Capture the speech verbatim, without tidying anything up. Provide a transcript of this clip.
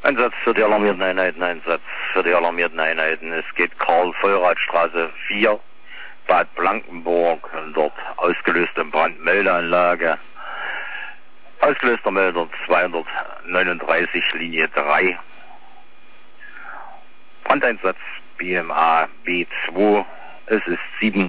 Einsatz für die alarmierten Einheiten, Einsatz für die alarmierten Einheiten. Es geht Karl-Vollrath-Straße vier, Bad Blankenburg, dort ausgelöste Brandmeldeanlage. Ausgelöster Melder zweihundertneununddreißig, Linie drei. Brandeinsatz B M A B zwei. Es ist sieben